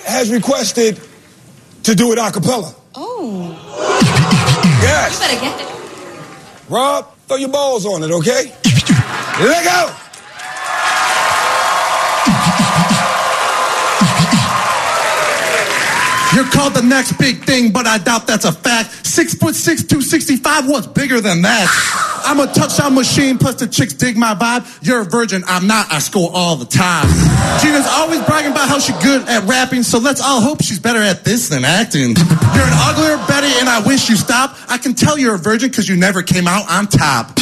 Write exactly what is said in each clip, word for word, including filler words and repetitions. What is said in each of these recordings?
has requested to do it a cappella. Oh. Yes. You better get it. Rob, throw your balls on it, okay? Let go. You're called the next big thing, but I doubt that's a fact. Six foot six, two sixty-five, what's bigger than that? I'm a touchdown machine, plus the chicks dig my vibe. You're a virgin, I'm not, I score all the time. Gina's always bragging about how she's good at rapping, so let's all hope she's better at this than acting. You're an uglier Betty, and I wish you stopped. I can tell you're a virgin, because you never came out on top.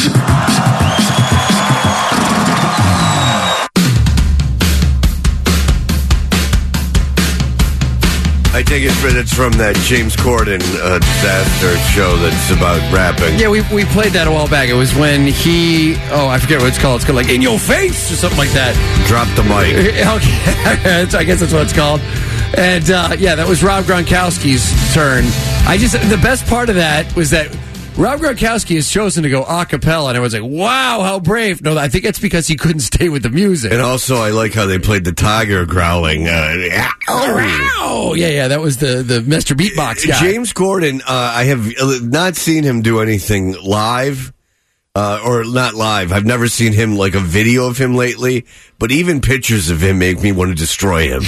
I take it it's from that James Corden uh, disaster show that's about rapping. Yeah, we we played that a while back. It was when he, oh, I forget what it's called. It's called like In Your Face or something like that. Drop the mic. Okay, I guess that's what it's called. And uh, yeah, that was Rob Gronkowski's turn. I just, the best part of that was that Rob Gronkowski has chosen to go a cappella, and everyone's like, wow, how brave. No, I think it's because he couldn't stay with the music. And also, I like how they played the tiger growling. Uh, oh, yeah, yeah, that was the, the Mister Beatbox guy. James Corden, uh, I have not seen him do anything live, uh, or not live. I've never seen him, like a video of him lately, but even pictures of him make me want to destroy him.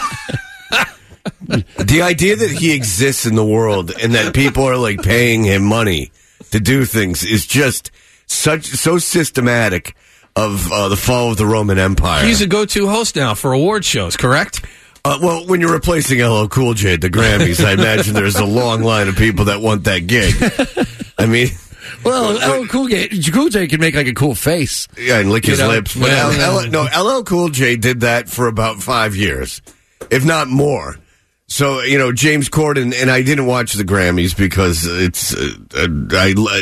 The idea that he exists in the world and that people are like paying him money to do things is just such so systematic of uh, the fall of the Roman Empire. He's a go-to host now for award shows, correct? Uh, well, when you're replacing L L Cool J at the Grammys, I imagine there's a long line of people that want that gig. I mean... Well, L L Cool J, Cool J can make like a cool face. Yeah, and lick his you know? lips. But Yeah. L- L- no, L L Cool J did that for about five years, if not more. So, you know, James Corden, and I didn't watch the Grammys because it's, uh, I,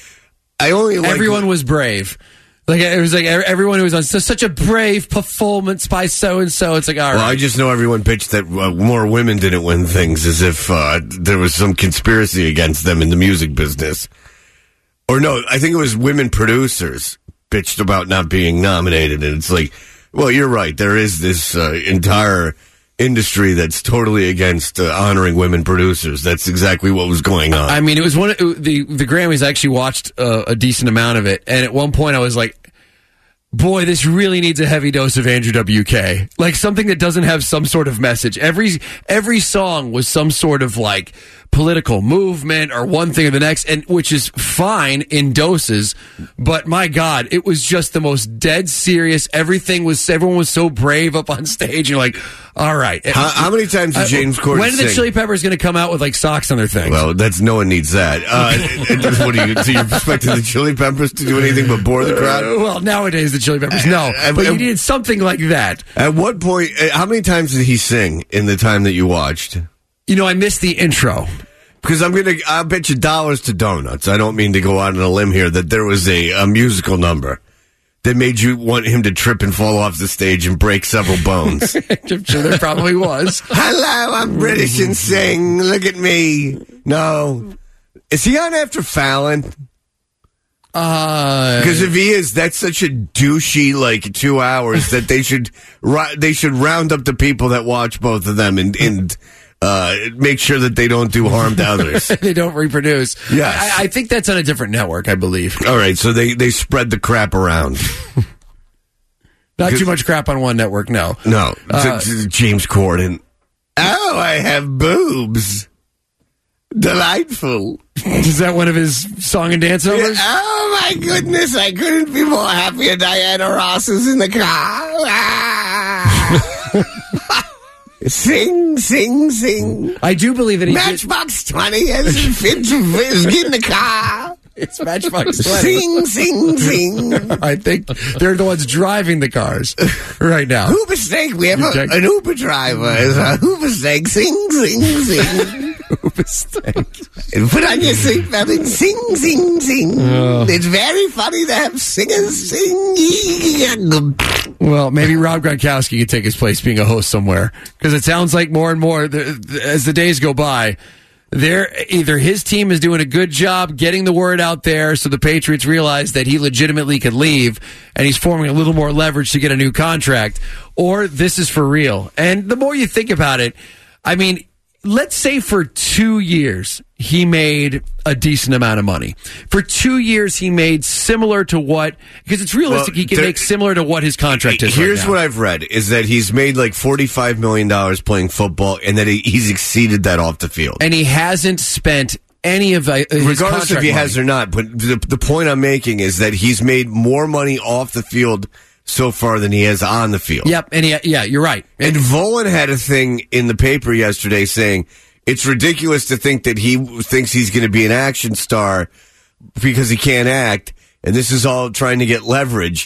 I only like... Everyone was brave. Like, it was like everyone who was on so, such a brave performance by so-and-so. It's like, all right. Well, I just know everyone pitched that uh, more women didn't win things as if uh, there was some conspiracy against them in the music business. Or no, I think it was women producers bitched about not being nominated. And it's like, well, you're right. There is this uh, entire... industry that's totally against uh, honoring women producers. That's exactly what was going on. I mean, it was one of the the Grammys. I actually watched uh, a decent amount of it, and at one point I was like, boy, this really needs a heavy dose of Andrew W K. Like something that doesn't have some sort of message. Every every song was some sort of like political movement or one thing or the next, and which is fine in doses, but my God, it was just the most dead serious. Everything was, everyone was so brave up on stage. You're like, all right. How, how many times did James Corden When are the sing? Chili Peppers going to come out with like socks on their things? Well, that's no one needs that. Uh, what are you? So you're expecting the Chili Peppers to do anything but bore the crowd? Uh, well, nowadays the Chili Peppers, no. Uh, but uh, you needed something like that. At what point? Uh, how many times did he sing in the time that you watched? You know, I missed the intro. Because I'm gonna, I'll bet you dollars to donuts. I don't mean to go out on a limb here that there was a, a musical number that made you want him to trip and fall off the stage and break several bones. I'm sure there probably was. Hello, I'm British and sing. Look at me. No, is he on after Fallon? Uh, Because if he is, that's such a douchey like two hours that they should ri- they should round up the people that watch both of them and. and Uh, make sure that they don't do harm to others. They don't reproduce. Yes. I, I think that's on a different network, I believe. All right, so they, they spread the crap around. Not too much crap on one network, no. No. Uh, J- J- James Corden. Oh, I have boobs. Delightful. Is that one of his song and dance numbers? Oh, my goodness, I couldn't be more happier. Diana Ross is in the car. Ah. Sing, sing, sing. I do believe that he Matchbox twenty has fit to get in the car. It's Matchbox twenty. Sing, sing, sing. I think they're the ones driving the cars right now. Hooper Snake, we have a, check- an Uber driver. It's a Hooper Snake. Sing, sing, sing. Hooper Snake. And put on your seatbelt and sing, sing, sing. Oh. It's very funny to have singers sing. Well, maybe Rob Gronkowski could take his place being a host somewhere. Because it sounds like more and more, the, the, as the days go by, They're either his team is doing a good job getting the word out there so the Patriots realize that he legitimately could leave and he's forming a little more leverage to get a new contract, or this is for real. And the more you think about it, I mean, let's say for two years he made a decent amount of money. For two years he made similar to what, because it's realistic, Well, he can there- make similar to what his contract is. Here's right now. what I've read, is that he's made like forty-five million dollars playing football, and that he, he's exceeded that off the field. And he hasn't spent any of uh, his Regardless contract if he money. has or not, but the, the point I'm making is that he's made more money off the field so far than he has on the field. Yep, and he, yeah, you're right. And Volan had a thing in the paper yesterday saying it's ridiculous to think that he thinks he's going to be an action star because he can't act, and this is all trying to get leverage.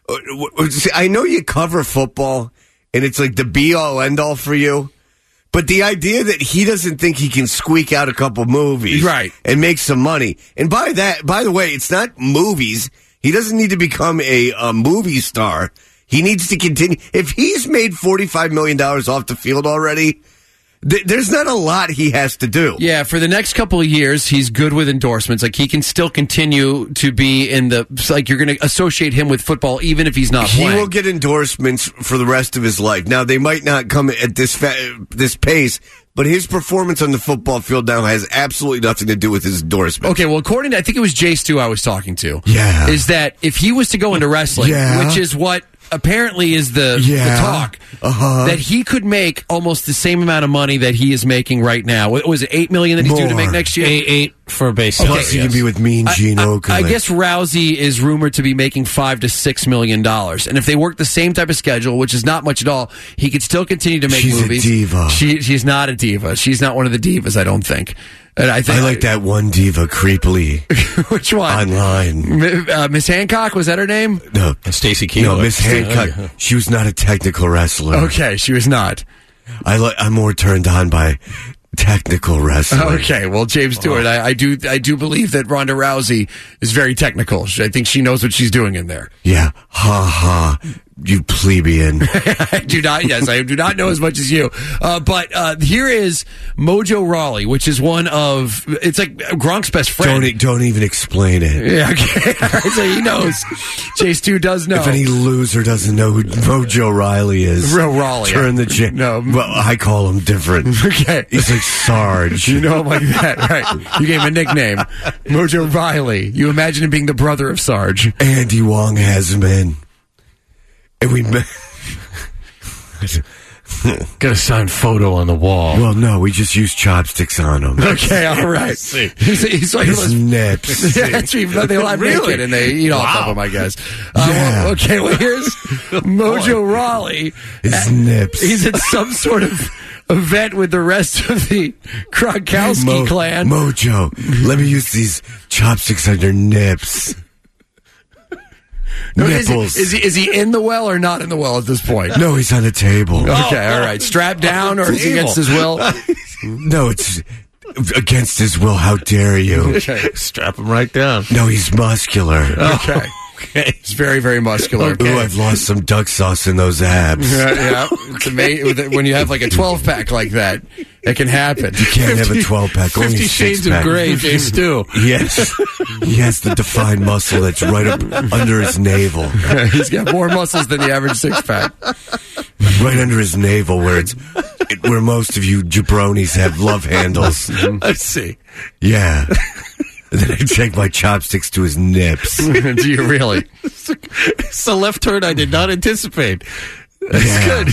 See, I know you cover football, and it's like the be-all, end-all for you, but the idea that he doesn't think he can squeak out a couple movies Right. and make some money, and by that, by the way, it's not movies. He doesn't need to become a, a movie star. He needs to continue. If he's made forty-five million dollars off the field already, th- there's not a lot he has to do. Yeah, for the next couple of years, he's good with endorsements. Like, he can still continue to be in the, like, you're going to associate him with football even if he's not He playing. will get endorsements for the rest of his life. Now, they might not come at this fa- this pace, but his performance on the football field now has absolutely nothing to do with his endorsements. Okay, well, according to, I think it was Jay Stu I was talking to. Yeah. Is that if he was to go into wrestling, Yeah. which is what apparently is the, Yeah. the talk, Uh-huh. that he could make almost the same amount of money that he is making right now. What was it, eight million that he's due to More. make next year? Eight, eight for a base. Okay. Plus, he can be with Mean Gene I, Okerlund. I guess Rousey is rumored to be making five to six million dollars, and if they work the same type of schedule, which is not much at all, he could still continue to make She's a movies. diva. She, she's not a diva. She's not one of the divas. I don't think. And I think I like that one diva creepily Which one? online. M- uh, Miss Hancock, was that her name? No, Stacy no, Keebler. Miss Hancock. She was not a technical wrestler. Okay, she was not. I like. I'm more turned on by technical wrestling. Okay, well, James Stewart, I, I do, I do believe that Ronda Rousey is very technical. She- I think she knows what she's doing in there. Yeah. Ha ha. You plebeian. I do not. Yes, I do not know as much as you. Uh, but uh, here is Mojo Rawley, which is one of. It's like Gronk's best friend. don't e- don't even explain it. Yeah, okay. All right, so he knows. J Stu does know. If any loser doesn't know who Mojo Riley is, Real Raleigh. turn the ch- No. Well, I call him different. Okay. He's like Sarge. You know him like that, right? You gave him a nickname, Mojo Riley. You imagine him being the brother of Sarge. Andy Wong has him in, and we. met. Got a signed photo on the wall. Well, no, we just use chopsticks on him. Okay, all right. see. He's, he's like His nips. Yeah, that's true. They live Really? naked and they eat off Wow. of them, I guess. Uh, Yeah. well, okay, well, here's Mojo Rawley. His nips. He's at some sort of event with the rest of the Gronkowski Mo- clan. Mojo, let me use these chopsticks on your nips. No, is, he, Nipples. is, he, is he in the well or not in the well at this point? No, he's on a table. Okay, all right. Strapped down or is he against his will? No, it's against his will. How dare you? Okay. Strap him right down. No, he's muscular. Okay. Okay. He's very, very muscular. Ooh, I've lost some duck sauce in those abs. Yeah, yeah. It's amazing. When you have like a twelve pack like that, it can happen. You can't have a twelve pack. Only Fifty six Shades of pack. Grey, Jay Stu. Yes, he has the defined muscle that's right up under his navel, He's got more muscles than the average six pack. right under his navel, where it's it, where most of you jabronis have love handles. Let's see. Yeah. And then I take my chopsticks to his nips. Do you really? It's a left turn I did not anticipate. That's Yeah. good.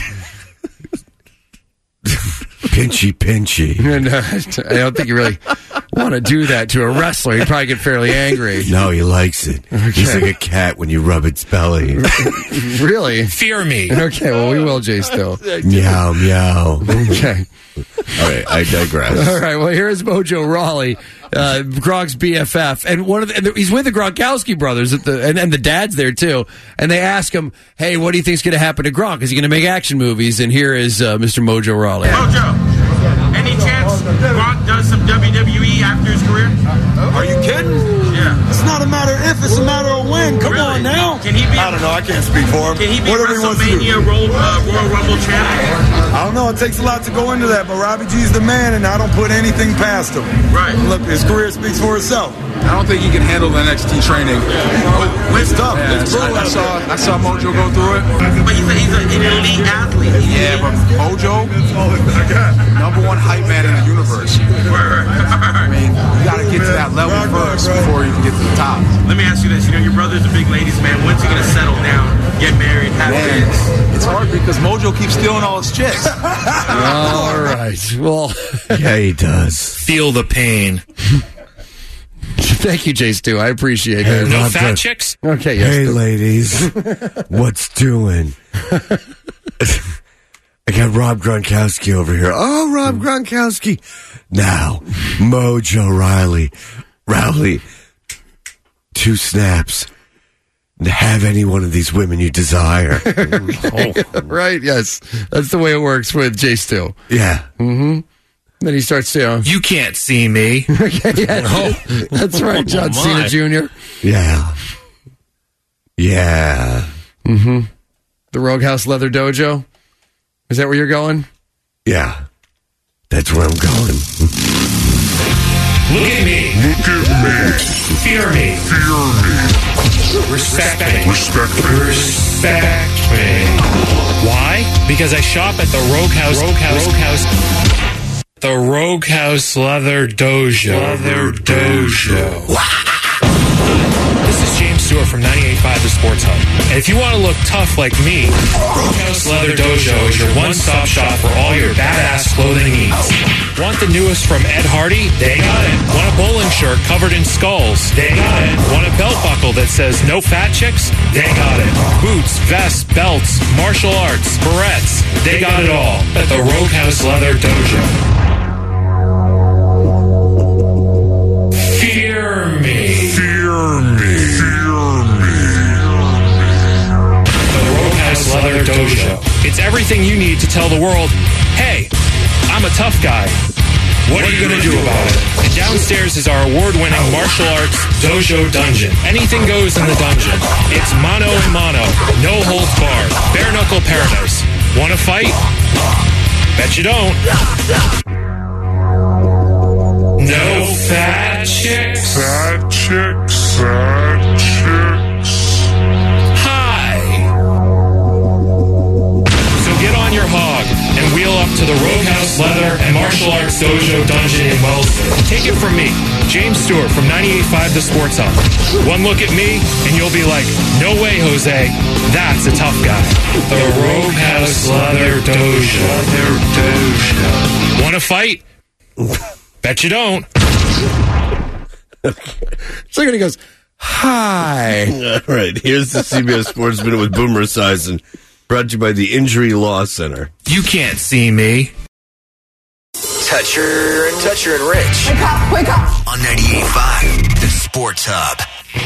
Pinchy, pinchy. And, uh, I don't think you really want to do that to a wrestler. He'd probably get fairly angry. No, he likes it. He's like a cat when you rub its belly. Really? Fear me. Okay, well, we will, Jay, still. Meow, meow. Okay. All right, I digress. All right, well, here's Mojo Rawley, uh, Gronk's B F F, and one of the, and the, he's with the Gronkowski brothers, at the, and, and the dad's there too. And they ask him, "Hey, what do you think's going to happen to Gronk? Is he going to make action movies?" And here is uh, Mister Mojo Rawley. Mojo, Any chance Gronk does some W W E after his career? Are you kidding? Yeah. It's not a matter of if, it's a matter of when. Come Really? on now. Can he be? I don't know. I can't speak for him. Can he be Whatever he wants to do. WrestleMania Royal, uh, Royal Rumble champion? I don't know. It takes a lot to go into that, but Robbie G's the man, and I don't put anything past him. Right. Look, his career speaks for itself. I don't think he can handle the N X T training. It's tough. Yeah, It's brutal I, I out saw there. I saw Mojo go through it. But he's, a, he's a, an elite athlete. Yeah, but Mojo, number one hype man in the universe. I mean, you got to get to that level first before you can get to the top. Let me ask you this. You know, your brother's a big ladies' man. When's he going to settle down, get married, have Man, kids? it's hard because Mojo keeps stealing all his chicks. All right. Well, Yeah, he does. Feel the pain. thank you, Jay Stu. I appreciate Hey, that. No Rob fat does- chicks? Okay, yes. Hey, Stu. ladies, what's doing? I got Rob Gronkowski over here. Oh, Rob Gronkowski. Now, Mojo Riley. Rowley. Two snaps. Have any one of these women you desire. Right, yes. That's the way it works with Jay Stu. Yeah. Then he starts, you know. You can't see me. Yeah, that's right, John Oh, Cena my. Junior Yeah. Yeah. The Rogue House Leather Dojo. Is that where you're going? Yeah. That's where I'm going. Look at me. Look at me. Fear me. Fear me. Respect me. Respect me. Respect me. Why? Because I shop at the Rogue House. Rogue House. Rogue House. The Rogue House Leather Dojo. Leather Dojo. This is James Stewart from ninety-eight point five The Sports Hub. And if you want to look tough like me, Rogue House Leather Dojo is your one-stop shop for all your badass clothing needs. Want the newest from Ed Hardy? They got it. Want a bowling shirt covered in skulls? They got it. Want a belt buckle that says no fat chicks? They got it. Boots, vests, belts, martial arts, barrettes. They got it all at the Rogue House Leather Dojo. Fear me. Fear me. Fear me. The Rogue House Leather Dojo. It's everything you need to tell the world, hey, I'm a tough guy. What are you going to do about it? And downstairs is our award-winning martial arts dojo dungeon. Anything goes in the dungeon. It's mano a mano, no holds barred, bare knuckle paradise. Want to fight? Bet you don't. No fat chicks. Fat chicks. Fat chicks. Hi. So get on your hog and wheel up to the Rogue House Leather and Martial Arts Dojo Dungeon in Wellston. Take it from me, James Stewart from ninety-eight point five The Sports Hub. One look at me and you'll be like, no way, Jose. That's a tough guy. The Rogue House Leather Dojo. Leather Dojo. Want to fight? Bet you don't. Second he goes, hi. All right. Here's the C B S Sports Minute with Boomer Esiason, brought to you by the Injury Law Center. You can't see me. Toucher and Toucher and Rich. Wake up, wake up. On ninety-eight point five, The Sports Hub.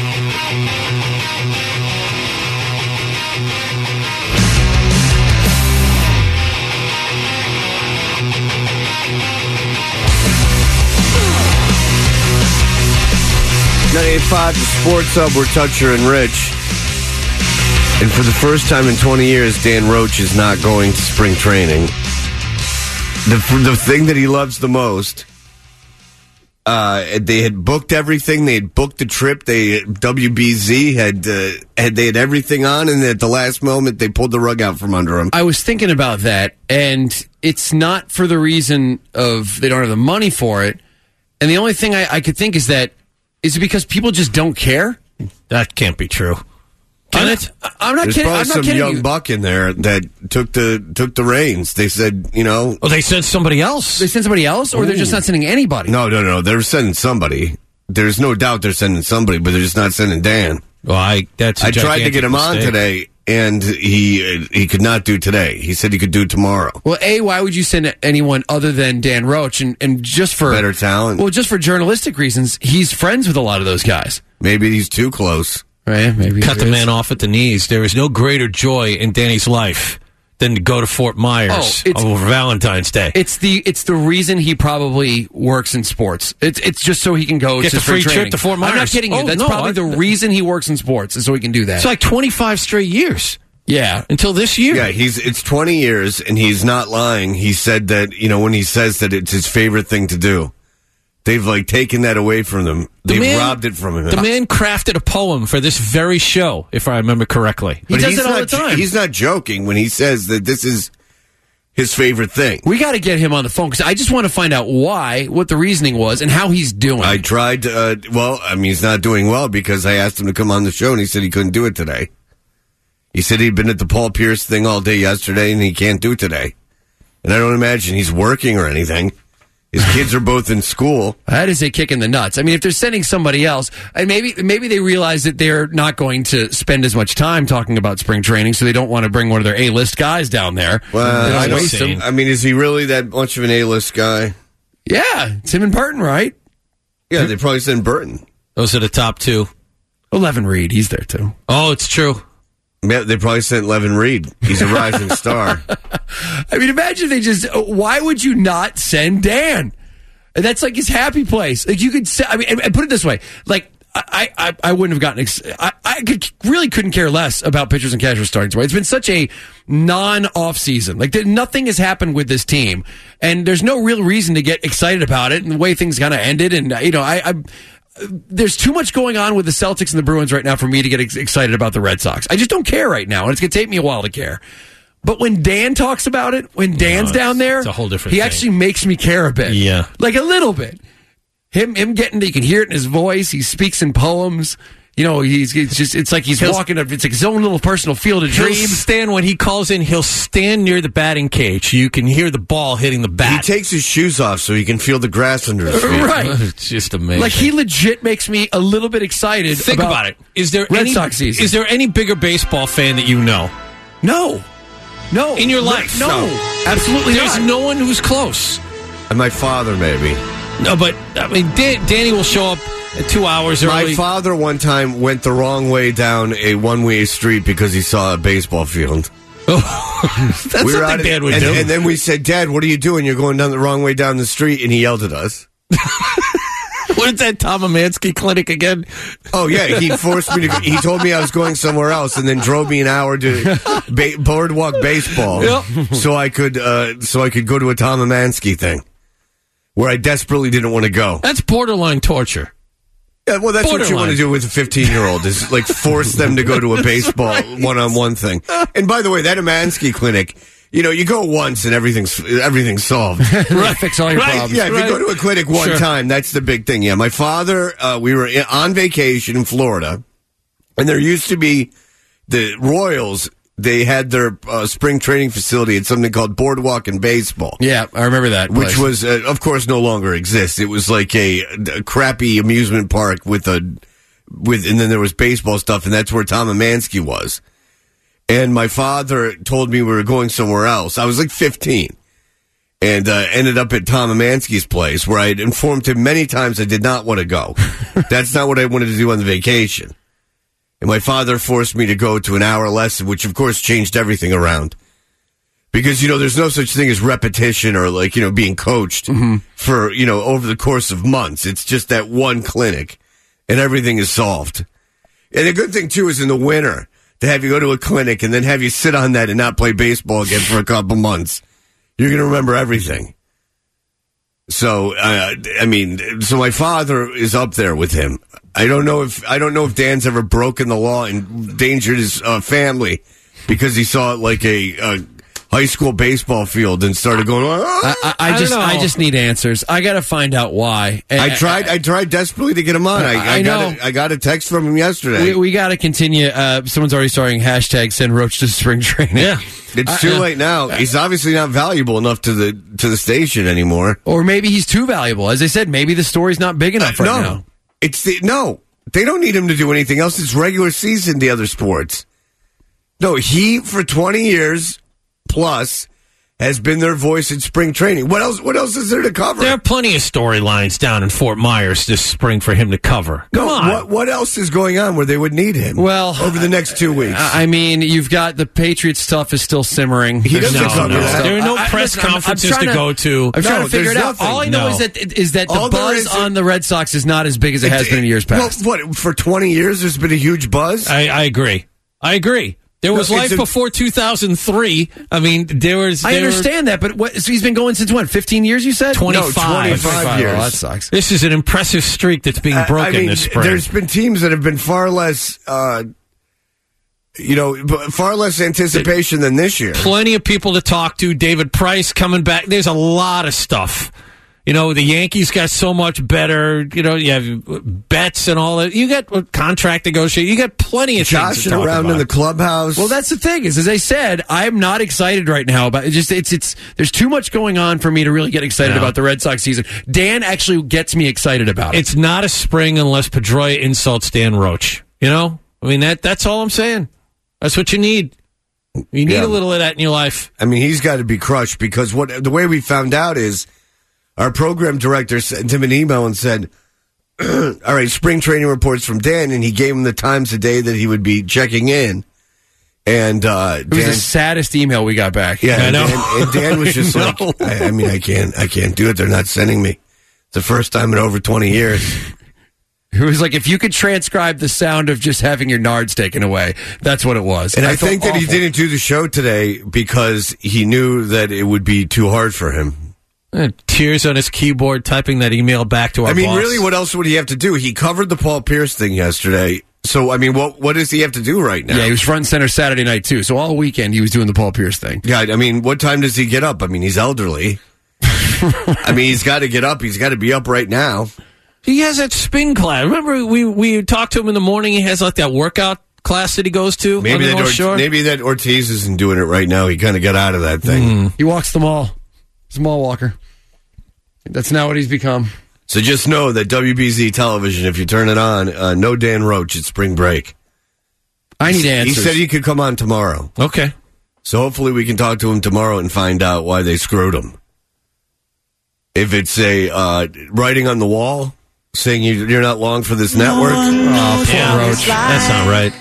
ninety-eight point five, The Sports Hub, we're Toucher and Rich. And for the first time in twenty years, Dan Roach is not going to spring training. The, the thing that he loves the most, uh, they had booked everything. They had booked the trip. They W B Z had, uh, had they had everything on, and at the last moment, they pulled the rug out from under him. I was thinking about that, and it's not for the reason of they don't have the money for it. And the only thing I, I could think is that, is it because people just don't care? That can't be true. Can it? I'm not There's kidding. probably I'm not some kidding young you. buck in there that took the took the reins. They said, you know, Oh, they sent somebody else. They send somebody else, or they're just not sending anybody? no, no, no. They're sending somebody. There's no doubt they're sending somebody, but they're just not sending Dan. Well, I that's. a I tried to gigantic get him on mistake. today, and he he could not do today. He said he could do tomorrow. Well, A, why would you send anyone other than Dan Roach? And, and just for Better talent. Well, just for journalistic reasons, he's friends with a lot of those guys. Maybe he's too close. Right? Maybe Cut the there man is. off at the knees. There is no greater joy in Danny's life than to go to Fort Myers Oh, it's- over Valentine's Day. It's the it's the reason he probably works in sports. It's it's just so he can go Get to the free spring trip training. to Fort I'm not Myers. kidding you. Oh, That's no, probably I- the reason he works in sports is so he can do that. It's like twenty-five straight years yeah. until this year. Yeah, he's it's twenty years, and he's not lying. He said that, you know, when he says that it's his favorite thing to do, they've, like, taken that away from them. The They've man- robbed it from him. The man crafted a poem for this very show, if I remember correctly. He But does he's it all not, the time. He's not joking when he says that this is his favorite thing. We got to get him on the phone because I just want to find out why, what the reasoning was, and how he's doing. I tried, uh, well, I mean, he's not doing well because I asked him to come on the show, and he said he couldn't do it today. He said he'd been at the Paul Pierce thing all day yesterday, and he can't do it today. And I don't imagine he's working or anything. His kids are both in school. That is a kick in the nuts. I mean, if they're sending somebody else, and maybe maybe they realize that they're not going to spend as much time talking about spring training, so they don't want to bring one of their A-list guys down there. Well, They don't I, don't waste see- them. I mean, is he really that much of an A-list guy? Yeah, Tim and Burton, right? Yeah, they probably send Burton. Those are the top two. Eleven Reed, he's there too. Oh, it's true. Yeah, they probably sent Levin Reed. He's a rising star. I mean, imagine if they just. Why would you not send Dan? And that's like his happy place. Like you could say. I mean, and, and put it this way: like I, I, I wouldn't have gotten. Ex- I, I could really couldn't care less about pitchers and catchers starting tomorrow. It's been such a non-off season. Like there, nothing has happened with this team, and there's no real reason to get excited about it. And the way things kind of ended, and you know, I. I there's too much going on with the Celtics and the Bruins right now for me to get ex- excited about the Red Sox. I just don't care right now, and it's going to take me a while to care. But when Dan talks about it, when Dan's No, down there, it's a whole different he thing. actually makes me care a bit. Yeah. Like a little bit. Him him getting, you can hear it in his voice. He speaks in poems. You know, he's, he's just, it's like he's He'll- walking, a, it's like his own little personal field of He'll dreams. stand when he calls in. He'll stand near the batting cage. You can hear the ball hitting the He bat. takes his shoes off so he can feel the grass under his feet. Right. It's just amazing. Like he legit makes me a little bit excited. Think about, about, it. Is there Red any Sox season. is there any bigger baseball fan that you know No. No. in your No, life? No. No. Absolutely There's not. no one who's close. And my father, maybe. No, but I mean, Dan, Danny will show up at two hours My early. father one time went the wrong way down a one-way street because he saw a baseball field. That's we were something out at- Dad would and, do. and then we said, Dad, what are you doing? You're going down the wrong way down the street. And he yelled at us. What is that Tom Amansky clinic again? Oh, yeah. He forced me to, he told me I was going somewhere else and then drove me an hour to ba- boardwalk baseball. Yep. So I could, uh, so I could go to a Tom Amansky thing where I desperately didn't want to go. That's borderline torture. Yeah, well, that's what you Borderline. want to do with a fifteen-year-old is like force them to go to a baseball one-on-one thing. And by the way, that Amansky clinic, you know, you go once and everything's everything's solved. Right. Fix all your Right. problems. Yeah, if Right. you go to a clinic one Sure. time, that's the big thing. Yeah, my father, uh, we were in, on vacation in Florida, and there used to be the Royals. They had their uh, spring training facility at something called Boardwalk and Baseball. Yeah, I remember that. Which place. was, uh, of course, no longer exists. It was like a, a crappy amusement park with a, with, and then there was baseball stuff, and that's where Tom Amansky was. And my father told me we were going somewhere else. I was like fifteen, and uh, ended up at Tom Amansky's place, where I had informed him many times I did not want to go. That's not what I wanted to do on the vacation. And my father forced me to go to an hour lesson, which of course changed everything around. Because, you know, there's no such thing as repetition or like, you know, being coached Mm-hmm. for, you know, over the course of months. It's just that one clinic and everything is solved. And the good thing too is in the winter to have you go to a clinic and then have you sit on that and not play baseball again for a couple months. You're going to remember everything. So, uh, I mean, so my father is up there with him. I don't know if I don't know if Dan's ever broken the law and endangered his uh, family because he saw it like a, a high school baseball field and started going. "Ah!" I, I, I I just, don't know. I just need answers. I got to find out why. And I tried. I tried desperately to get him on. I, I, I got know. a, I got a text from him yesterday. We, we got to continue. Uh, someone's already starting hashtag send Roach to spring training. Yeah. It's too uh, late now. He's obviously not valuable enough to the to the station anymore. Or maybe he's too valuable. As I said, maybe the story's not big enough right no, now. it's the no. They don't need him to do anything else. It's regular season. The other sports. No, he for twenty years plus has been their voice in spring training. What else? What else is there to cover? There are plenty of storylines down in Fort Myers this spring for him to cover. Come no, on. What, what else is going on where they would need him? Well, over the next two weeks. I mean, you've got the Patriots stuff is still simmering. He doesn't no, cover no. that. There are no I, press listen, conferences I'm, I'm to, to go to. I'm trying No, to figure it there's out. nothing. All I know No. is that is that the All there buzz is- on the Red Sox is not as big as it has been in years past. Well, what, for twenty years there's been a huge buzz? I, I agree. I agree. There was No, life it's a- before two thousand three. I mean, there was. I there understand that, but what, so he's been going since when? fifteen years, you said? twenty-five. No, twenty-five years. Oh, that sucks. This is an impressive streak that's being broken I mean, this spring. there's been teams that have been far less, uh, you know, b- far less anticipation than this year. Plenty of people to talk to. David Price coming back. There's a lot of stuff. You know, the Yankees got so much better. You know, you have bets and all that. You got contract negotiation. You got plenty of things Joshing to talk around about. in the clubhouse. Well, that's the thing is, as I said, I'm not excited right now about it. Just it's it's there's too much going on for me to really get excited Yeah. about the Red Sox season. Dan actually gets me excited about it. It's not a spring unless Pedroia insults Dan Roach. You know, I mean that that's all I'm saying. That's what you need. You need Yeah. a little of that in your life. I mean, he's got to be crushed because what the way we found out is our program director sent him an email and said, all right, spring training reports from Dan, and he gave him the times a day that he would be checking in. And uh, It was Dan, the saddest email we got back. yeah, I and know. Dan, and Dan was just No. like, I, I mean, I can't, I can't do it. They're not sending me. It's the first time in over twenty years. It was like if you could transcribe the sound of just having your nards taken away, that's what it was. And I, felt think that he awful. didn't do the show today because he knew that it would be too hard for him. Uh, tears on his keyboard, typing that email back to our I mean, boss. really, what else would he have to do? He covered the Paul Pierce thing yesterday. So, I mean, what what does he have to do right now? Yeah, he was front and center Saturday night too. So all weekend he was doing the Paul Pierce thing. Yeah, I mean, what time does he get up? I mean, he's elderly. I mean, he's got to get up. He's got to be up right now. He has that spin class. Remember, we we talked to him in the morning. He has like that workout class that he goes to on Maybe the that North Ort- Shore. maybe that Ortiz isn't doing it right now. He kind of got out of that thing. He walks the mall. He's a mall walker. That's now what he's become. So just know that W B Z television, if you turn it on, uh, no Dan Roach at spring break. I need He answers. said he could come on tomorrow. Okay. So hopefully we can talk to him tomorrow and find out why they screwed him. If it's a uh, writing on the wall saying you, you're not long for this network. Oh, poor Yeah, Roach. that's not right.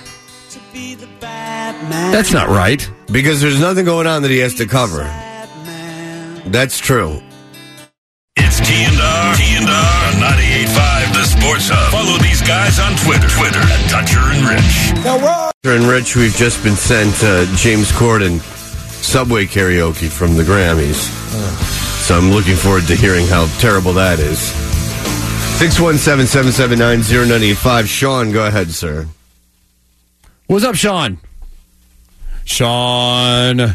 That's not right. Because there's nothing going on that he has to cover. That's true. It's T and R, T and R on ninety-eight point five, the Sports Hub. Follow these guys on Twitter, Twitter at Dutcher and Rich. Now, what? And Rich, we've just been sent uh, James Corden Subway karaoke from the Grammys. So I'm looking forward to hearing how terrible that is. six one seven, seven seven nine, zero nine eight five. Sean, go ahead, sir. What's up, Sean? Sean.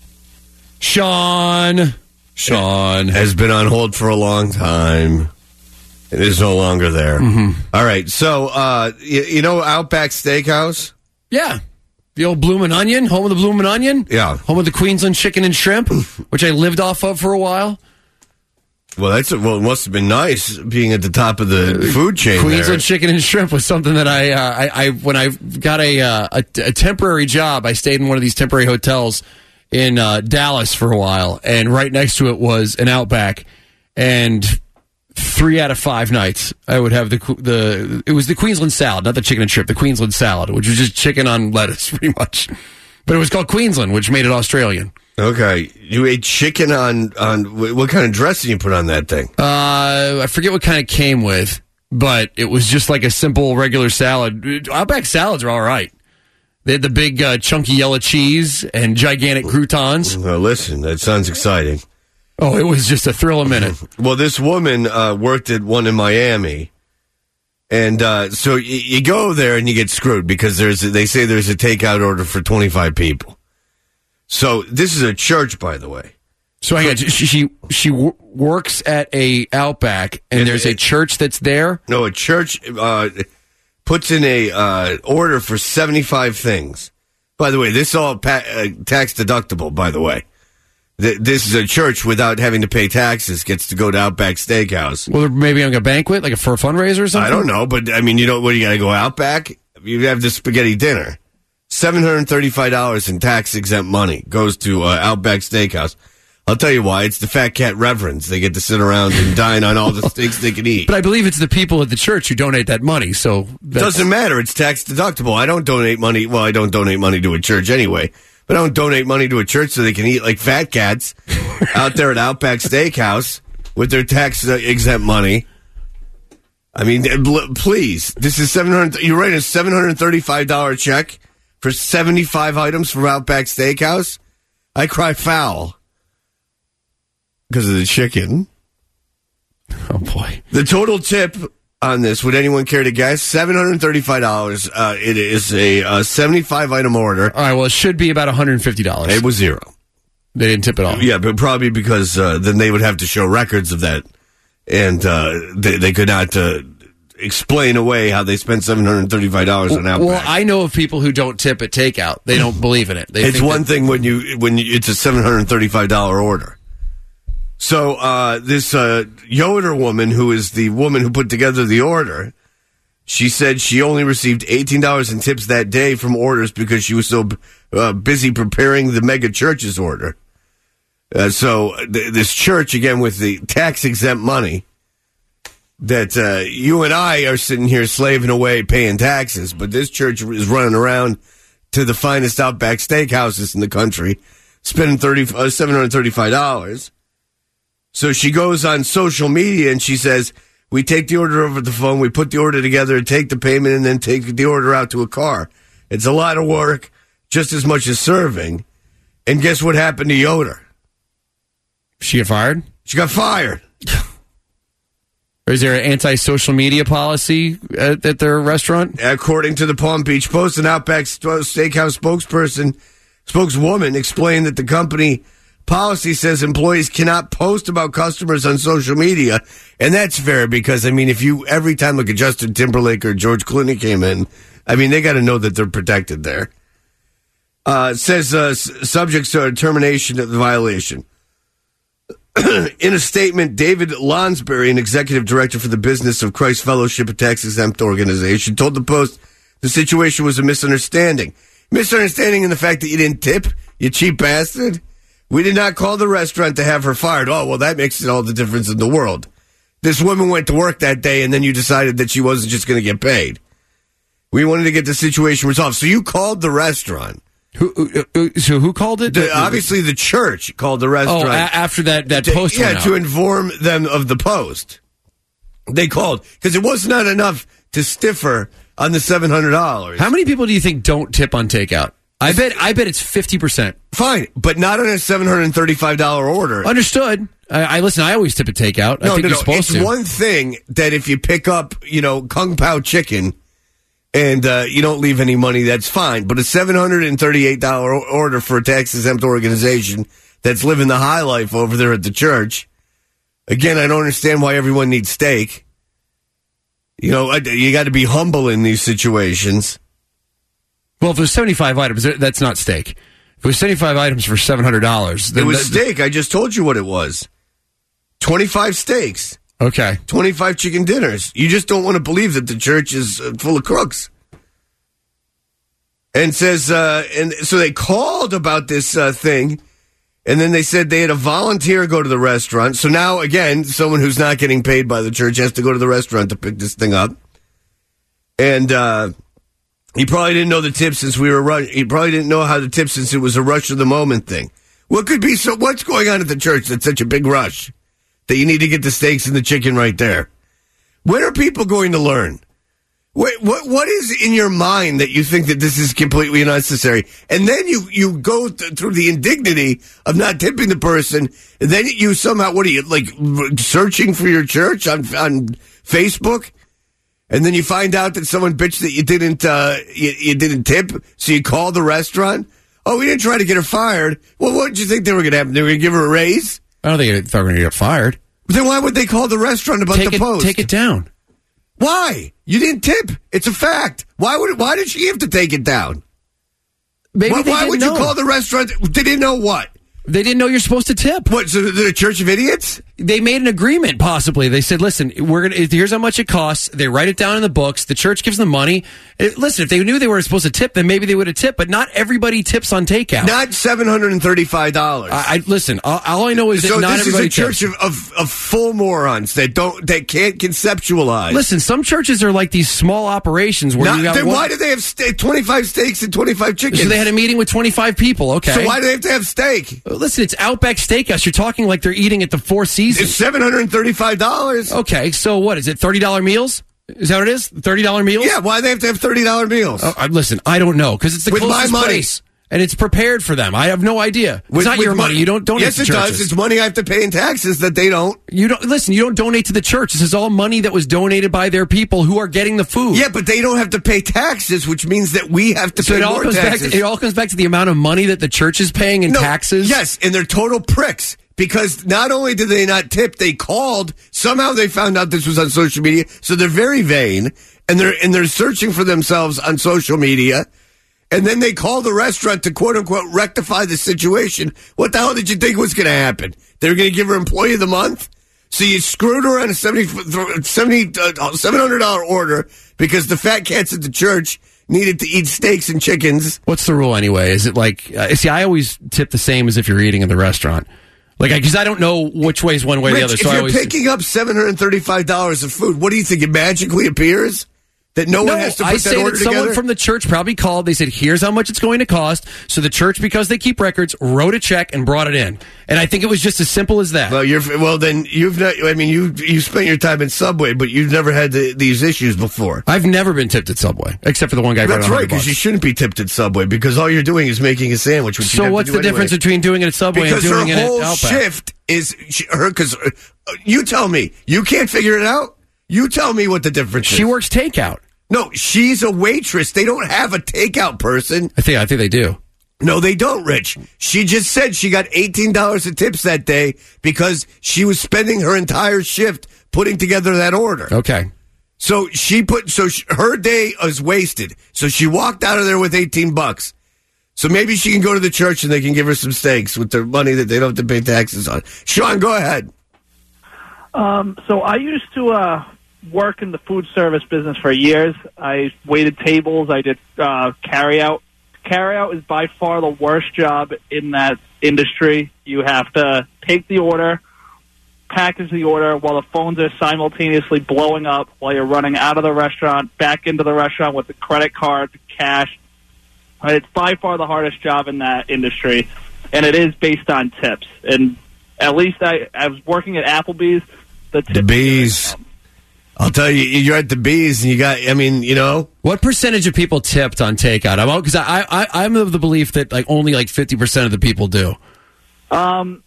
Sean. Sean. Has been on hold for a long time. It is no longer there. Mm-hmm. All right. So, uh, you, you know Outback Steakhouse? Yeah. The old Bloomin' Onion, home of the Bloomin' Onion. Yeah. Home of the Queensland Chicken and Shrimp, which I lived off of for a while. Well, that's well. It must have been nice being at the top of the food chain. Queensland there. Chicken and Shrimp was something that I, uh, I, I when I got a, uh, a a temporary job, I stayed in one of these temporary hotels in uh, Dallas for a while, and right next to it was an Outback, and three out of five nights I would have the the it was the Queensland salad, not the chicken and shrimp, the Queensland salad, which was just chicken on lettuce, pretty much, but it was called Queensland, which made it Australian. Okay, you ate chicken on on what kind of dressing you put on that thing? Uh, I forget what kind it came with, but it was just like a simple regular salad. Outback salads are all right. They had the big uh, chunky yellow cheese and gigantic croutons. Well, listen, that sounds exciting. Oh, it was just a thrill a minute. Well, this woman uh, worked at one in Miami, and uh, so y- you go there and you get screwed because there's a, they say there's a takeout order for twenty-five people. So this is a church, by the way. So hang on, she she, she w- works at a Outback, and, And there's it- a church that's there. No, a church uh, puts in a uh, order for seventy-five things. By the way, this is all pa- uh, tax deductible. By the way, Th- this is a church without having to pay taxes gets to go to Outback Steakhouse. Well, they're maybe on a banquet, like a, for a fundraiser or something. I don't know, but I mean, you know, what, you got to go Outback? You have the spaghetti dinner. seven hundred thirty-five dollars in tax exempt money goes to uh, Outback Steakhouse. I'll tell you why. It's the Fat Cat Reverends. They get to sit around and dine on all the steaks they can eat. But I believe it's the people at the church who donate that money. So it doesn't matter. It's tax deductible. I don't donate money. Well, I don't donate money to a church anyway. But I don't donate money to a church so they can eat like fat cats out there at Outback Steakhouse with their tax exempt money. I mean, please. This is seven hundred. You write a seven hundred thirty-five dollars check for seventy-five items from Outback Steakhouse. I cry foul. Because of the chicken. Oh, boy. The total tip on this, would anyone care to guess? seven hundred thirty-five dollars. Uh, it is a uh, seventy-five item order. All right, well, it should be about one hundred fifty dollars. It was zero. They didn't tip at all. Yeah, but probably because uh, then they would have to show records of that. And uh, they, they could not uh, explain away how they spent seven hundred thirty-five dollars on Outback. Well, I know of people who don't tip at takeout. They don't believe in it. They it's think one that- thing when you when you, it's a seven hundred thirty-five dollars order. So uh, this uh, Yoder woman, who is the woman who put together the order, she said she only received eighteen dollars in tips that day from orders because she was so uh, busy preparing the mega church's order. Uh, so th- this church, again, with the tax-exempt money, that uh, you and I are sitting here slaving away paying taxes, but this church is running around to the finest Outback Steakhouses in the country, spending thirty, uh, seven hundred thirty-five dollars. So she goes on social media and she says, we take the order over the phone, we put the order together, take the payment, and then take the order out to a car. It's a lot of work, just as much as serving. And guess what happened to Yoder? She got fired? She got fired. Or is there an anti-social media policy at, at their restaurant? According to the Palm Beach Post, an Outback Steakhouse spokesperson, spokeswoman explained that the company policy says employees cannot post about customers on social media. And that's fair because, I mean, if you, every time like a Justin Timberlake or George Clooney came in, I mean, they got to know that they're protected there. Uh, it says uh, subject to termination of the violation. In a statement, David Lonsberry, an executive director for the Business of Christ Fellowship, a tax-exempt organization, told the Post the situation was a misunderstanding. Misunderstanding in the fact that you didn't tip, you cheap bastard. We did not call the restaurant to have her fired. Oh, well, that makes all the difference in the world. This woman went to work that day, and then you decided that she wasn't just going to get paid. We wanted to get the situation resolved. So you called the restaurant. Who, uh, so who called it? The, obviously, the church called the restaurant. Oh, a- after that, that to, post Yeah, went out. to inform them of the post. They called, because it was not enough to stiff her on the seven hundred dollars. How many people do you think don't tip on takeout? I bet I bet it's fifty percent. Fine, but not on a seven hundred thirty-five dollars order. Understood. I, I listen, I always tip at takeout. I No, think no, you're no. supposed It's to. one thing that if you pick up, you know, Kung Pao chicken and uh, you don't leave any money, that's fine. But a seven hundred thirty-eight dollars order for a tax-exempt organization that's living the high life over there at the church, again, I don't understand why everyone needs steak. You know, you got to be humble in these situations. Well, if there's seventy-five items, that's not steak. If it was seventy-five items for seven hundred dollars, It was steak. I just told you what it was. twenty-five steaks. Okay. twenty-five chicken dinners. You just don't want to believe that the church is uh, full of crooks. And says, uh, and so they called about this uh, thing, and then they said they had a volunteer go to the restaurant. So now, again, someone who's not getting paid by the church has to go to the restaurant to pick this thing up. And uh, he probably didn't know the tip since we were rush. He probably didn't know how to tip since it was a rush of the moment thing. What could be so? What's going on at the church that's such a big rush that you need to get the steaks and the chicken right there? When are people going to learn? Wait, what what is in your mind that you think that this is completely unnecessary? And then you, you go th- through the indignity of not tipping the person, and then you somehow, what are you, like, searching for your church on on Facebook? And then you find out that someone bitched that you didn't uh, you, you didn't tip, so you call the restaurant. Oh, we didn't try to get her fired. Well, what did you think they were going to happen? They were going to give her a raise? I don't think they were going to get fired. Then why would they call the restaurant about Take the it, post? Take it down. Why? You didn't tip. It's a fact. Why would? Why did she have to take it down? Maybe why they why didn't would know. you call the restaurant? They didn't know what? They didn't know you're supposed to tip. What? So they're a church of idiots? they made an agreement. Possibly, they said, "Listen, we're gonna. Here's how much it costs." They write it down in the books. The church gives them money. It, listen, if they knew they were supposed to tip, then maybe they would have tipped. But not everybody tips on takeout. Not seven hundred and thirty-five dollars. I, I listen. All, all I know is so that not this everybody is a church tips. of, of, of full morons that don't that can't conceptualize. Listen, some churches are like these small operations where Not, you got then one, why do they have steak, twenty-five steaks and twenty-five chickens? So they had a meeting with twenty-five people. Okay. So why do they have to have steak? Listen, it's Outback Steakhouse. You're talking like they're eating at the Four Seasons. It's seven hundred and thirty-five dollars. Okay, so what is it? Thirty dollar meals? Is that what it is? Thirty dollar meals? Yeah. Why do they have to have thirty dollar meals? Oh, I, listen, I don't know because it's the With closest my money. place. And it's prepared for them. I have no idea. It's With, not with your money. You don't donate yes, to it churches. does. It's money I have to pay in taxes that they don't. You don't listen. You don't donate to the church. This is all money that was donated by their people who are getting the food. Yeah, but they don't have to pay taxes, which means that we have to so pay it all more comes taxes. back. To, it all comes back to the amount of money that the church is paying in no, taxes. Yes, and they're total pricks because not only did they not tip, they called. Somehow they found out this was on social media, so they're very vain and they're and they're searching for themselves on social media. And then they called the restaurant to quote unquote rectify the situation. What the hell did you think was going to happen? They were going to give her employee of the month? So you screwed her on a seventy, seventy, uh, seven hundred dollars order because the fat cats at the church needed to eat steaks and chickens. What's the rule anyway? Is it like, uh, see, I always tip the same as if you're eating in the restaurant. Like, because I, I don't know which way is one way or Rich, the other. So if I you're always picking up seven hundred thirty-five dollars of food, what do you think? It magically appears? That no, no one has to put I that say order that someone together? from the church probably called. They said, here's how much it's going to cost. So the church, because they keep records, wrote a check and brought it in. And I think it was just as simple as that. Well, you're well. Then you've not. I mean, you you spent your time in Subway, but you've never had the, these issues before. I've never been tipped at Subway, except for the one guy. That's right, because you shouldn't be tipped at Subway because all you're doing is making a sandwich. Which so what's the anyway. difference between doing it at Subway because and doing her it at whole Outback? shift is she, her. Because uh, you tell me you can't figure it out. You tell me what the difference is. She works takeout. No, she's a waitress. They don't have a takeout person. I think I think they do. No, they don't, Rich. She just said she got eighteen dollars of tips that day because she was spending her entire shift putting together that order. Okay. So she put, so she, her day is wasted. So she walked out of there with eighteen bucks. So maybe she can go to the church and they can give her some steaks with their money that they don't have to pay taxes on. Sean, go ahead. Um, so I used to, uh, work in the food service business for years. I waited tables. I did uh, carry out. Carry out is by far the worst job in that industry. You have to take the order, package the order while the phones are simultaneously blowing up while you're running out of the restaurant, back into the restaurant with the credit card, cash. It's by far the hardest job in that industry, and it is based on tips. And at least I, I was working at Applebee's. The, tips the bees. I'll tell you, you're at the Bees, and you got. I mean, you know, what percentage of people tipped on takeout? I'm because I, I I'm of the belief that like only like fifty percent of the people do. Um,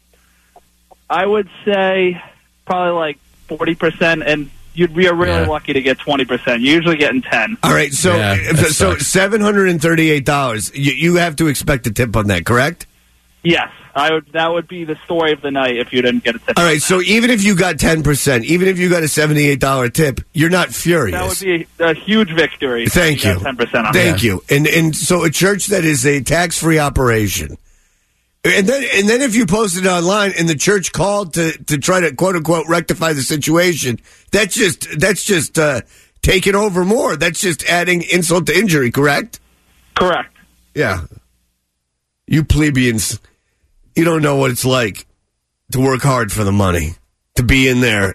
I would say probably like forty percent, and you'd be really Yeah. lucky to get twenty percent. You're usually getting ten. all right. So, Yeah, that so sucks. seven hundred and thirty-eight dollars. You, you have to expect a tip on that, correct? Yes, I would. That would be the story of the night if you didn't get a tip. All right. So even if you got ten percent, even if you got a seventy-eight dollar tip, you're not furious. That would be a, a huge victory. Thank if you. got ten percent on Thank that. you. And and so a church that is a tax free operation. And then and then if you posted it online and the church called to, to try to quote unquote rectify the situation, that's just that's just uh, taking over more. That's just adding insult to injury, correct? Correct. Yeah. You plebeians, you don't know what it's like to work hard for the money, to be in there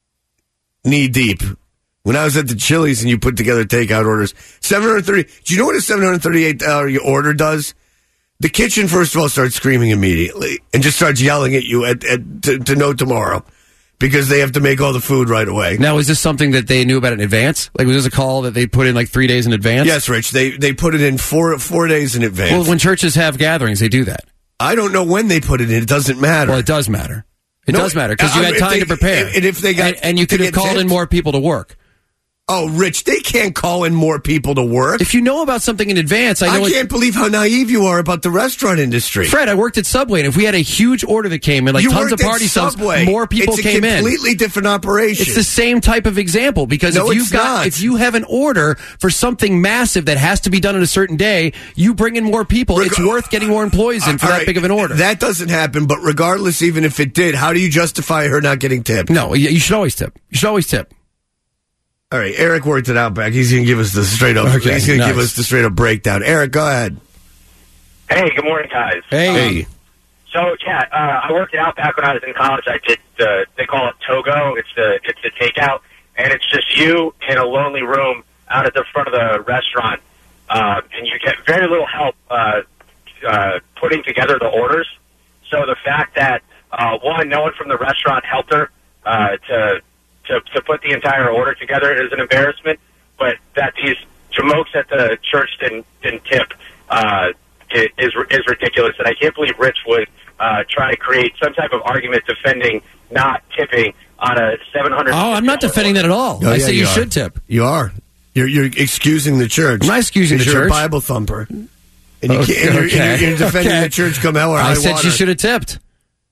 knee deep. When I was at the Chili's and you put together takeout orders, seven hundred thirty. Do you know what a seven hundred thirty-eight dollars order does? The kitchen, first of all, starts screaming immediately and just starts yelling at you at, at to, to no tomorrow because they have to make all the food right away. Now, is this something that they knew about in advance? Like, was this a call that they put in like three days in advance? Yes, Rich. They they put it in four four days in advance. Well, when churches have gatherings, they do that. I don't know when they put it in. It doesn't matter. Well, it does matter. It No, does matter because you uh, had if time they- to prepare, and if they got- and, and you they could have get called in tipped. more people to work. Oh, Rich, they can't call in more people to work. If you know about something in advance, I know. I it- can't believe how naive you are about the restaurant industry. Fred, I worked at Subway, and if we had a huge order that came in, like you tons worked of party at subs, Subway. more people it's came a in. completely different operation. It's the same type of example because No, if you've it's got not. if you have an order for something massive that has to be done on a certain day, you bring in more people. Reg- it's worth getting more employees in for All that right, big of an order. That doesn't happen, but regardless, even if it did, how do you justify her not getting tipped? No, you you should always tip. You should always tip. All right, Eric worked it out back. He's going to give us the straight up. Okay, he's going to nice. give us the straight up breakdown. Eric, go ahead. Hey, good morning, guys. Hey. Um, so yeah, uh, I worked it out back when I was in college. I did the they call it Togo. It's the it's the takeout, and it's just you in a lonely room out at the front of the restaurant, uh, and you get very little help uh, uh, putting together the orders. So the fact that uh, one, no one from the restaurant helped her uh, to. To, to put the entire order together is an embarrassment, but that these jamokes at the church didn't, didn't tip uh, is is ridiculous, and I can't believe Rich would uh, try to create some type of argument defending not tipping on a seven hundred. Oh, I'm not defending that at all. Oh, I yeah, say you, are. should tip. You are. You're, you're excusing the church. I'm not excusing the you're church. a Bible thumper. And, you Okay, can't, and you're, okay. and you're, you're defending Okay. the church come hell or high I said water. she should have tipped.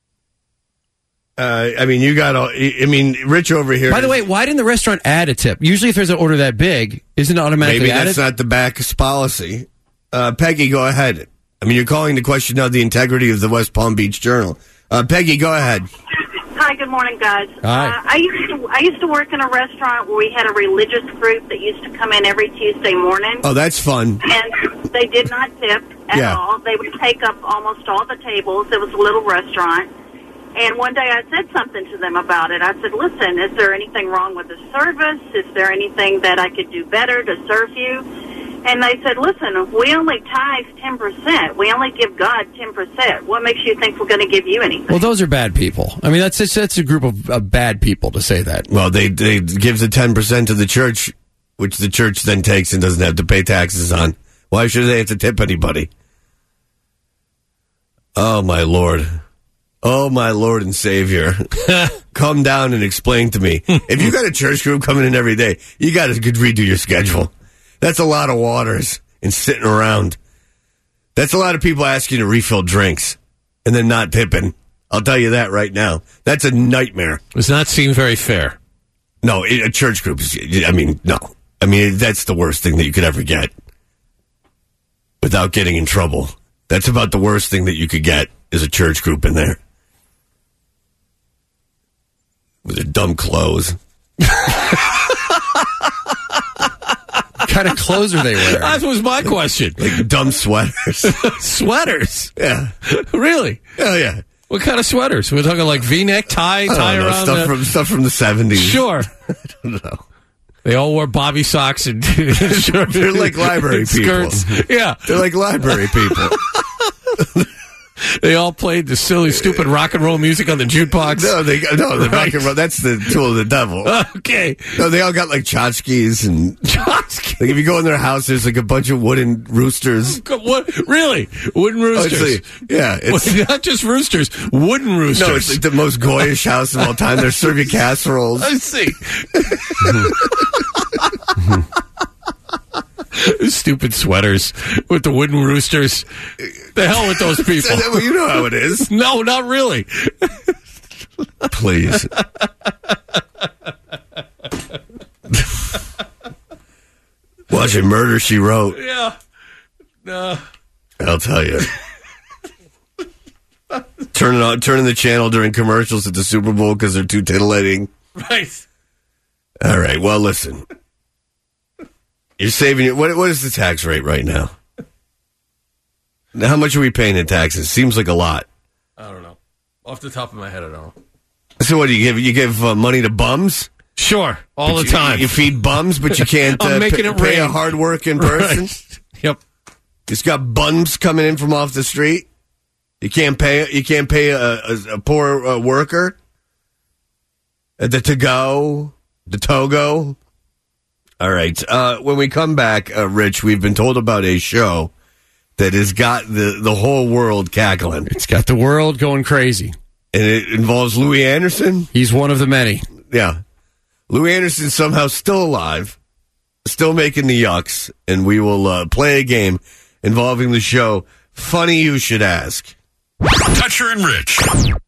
Uh, I mean, you got all. I mean, Rich over here. By the is- way, why didn't the restaurant add a tip? Usually, if there's an order that big, isn't it automatically maybe added? that's not the back's policy. Uh, Peggy, go ahead. I mean, you're calling to question now the integrity of the West Palm Beach Journal. Uh, Peggy, go ahead. Hi, good morning, guys. Hi. Uh, I used to I used to work in a restaurant where we had a religious group that used to come in every Tuesday morning, Oh, that's fun. and they did not tip at Yeah. all. They would take up almost all the tables. It was a little restaurant. And one day I said something to them about it. I said, listen, is there anything wrong with the service? Is there anything that I could do better to serve you? And they said, listen, we only tithe ten percent. We only give God ten percent. What makes you think we're going to give you anything? Well, those are bad people. I mean, that's that's a group of, of bad people to say that. Well, they they give the ten percent to the church, which the church then takes and doesn't have to pay taxes on. Why should they have to tip anybody? Oh my Lord. Oh, my Lord and Savior. Come down and explain to me. If you got a church group coming in every day, you got to redo your schedule. That's a lot of waters and sitting around. That's a lot of people asking to refill drinks and then not tipping. I'll tell you that right now. That's a nightmare. Does not seem very fair. No, it, a church group is, I mean, no. I mean, that's the worst thing that you could ever get without getting in trouble. That's about the worst thing that you could get is a church group in there. With their dumb clothes. What kind of clothes are they wearing? That was my question. Like dumb sweaters. Sweaters? Yeah. Really? Oh, yeah. What kind of sweaters? We're talking like V-neck, tie, I don't tie know, around stuff the... from stuff from the seventies. Sure. I don't know. They all wore bobby socks and They're like library people. skirts. Yeah. They're like library people. They all played the silly, stupid rock and roll music on the jukebox. No, they no, the Right. rock and roll. That's the tool of the devil. Okay. No, they all got like tchotchkes and Tchotchkes. like if you go in their house, there's like a bunch of wooden roosters. What? Really? Wooden Oh, it's roosters? like- yeah, it's Well, not just roosters, wooden roosters. no, it's like the most goyish house of all time. They're serving casseroles. I see. Stupid sweaters with the wooden roosters. The hell with those people. Well, you know how it is. No, not really. Please. Watching Murder, She Wrote. Yeah. No. I'll tell you. turning on, turning the channel during commercials at the Super Bowl because they're too titillating. Right. All right. Well, listen. You're saving your. What, what is the tax rate right now? How much are we paying in taxes? Seems like a lot. I don't know. Off the top of my head, I don't know. So what do you give? You give uh, money to bums? Sure. All But the you, time. You feed bums, but you can't I'm uh, making pay, it pay a rain. hard-working person. Right. Yep. It's got bums coming in from off the street. You can't pay. You can't pay a, a, a poor uh, worker. Uh, the to-go, the Togo. All right. Uh, when we come back, uh, Rich, we've been told about a show that has got the, the whole world cackling. It's got the world going crazy. And it involves Louis Anderson. He's one of the many. Yeah. Louis Anderson's somehow still alive. still making the yucks, and we will uh, play a game involving the show Funny You Should Ask. Toucher and Rich.